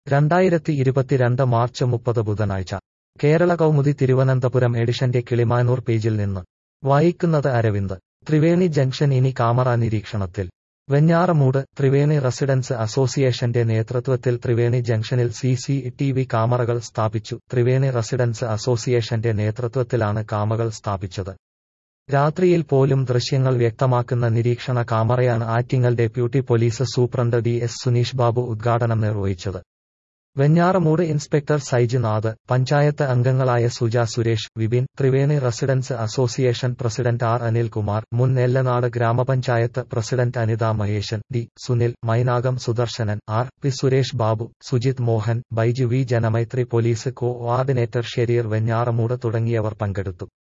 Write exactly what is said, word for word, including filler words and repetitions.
രണ്ടായിരത്തി ഇരുപത്തിരണ്ട് മാർച്ച് മുപ്പത് ബുധനാഴ്ച കേരള കൗമുദി തിരുവനന്തപുരം എഡിഷന്റെ കിളിമാനൂർ പേജിൽ നിന്ന് വായിക്കുന്നത് അരവിന്ദ്. ത്രിവേണി ജംഗ്ഷൻ ഇനി കാമറ നിരീക്ഷണത്തിൽ. വെഞ്ഞാറമൂട്. ത്രിവേണി റെസിഡൻസ് അസോസിയേഷന്റെ നേതൃത്വത്തിൽ ത്രിവേണി ജംഗ്ഷനിൽ സി സി ടി വി കാമറകൾ സ്ഥാപിച്ചു. ത്രിവേണി റെസിഡൻസ് അസോസിയേഷന്റെ നേതൃത്വത്തിലാണ് കാമകൾ സ്ഥാപിച്ചത്. രാത്രിയിൽ പോലും ദൃശ്യങ്ങൾ വ്യക്തമാക്കുന്ന നിരീക്ഷണ കാമറയാണ് Attingal deputy police superintendent D S Suneesh Babu ഉദ്ഘാടനം നിർവഹിച്ചത്. വെഞ്ഞാറമൂട് ഇൻസ്പെക്ടർ സൈജിനാഥ്, പഞ്ചായത്ത് അംഗങ്ങളായ Suja Suresh, Vipin, Triveni residents association president R Anilkumar, മുൻ Nellanad grama panchayat president Anitha Maheshan, D Sunil, Mainakam Sudarshanan, R P Suresh Babu, Sujith Mohan, Baiju V, Janamaithri police coordinator Shereer Venjaramoodu തുടങ്ങിയവർ പങ്കെടുത്തു.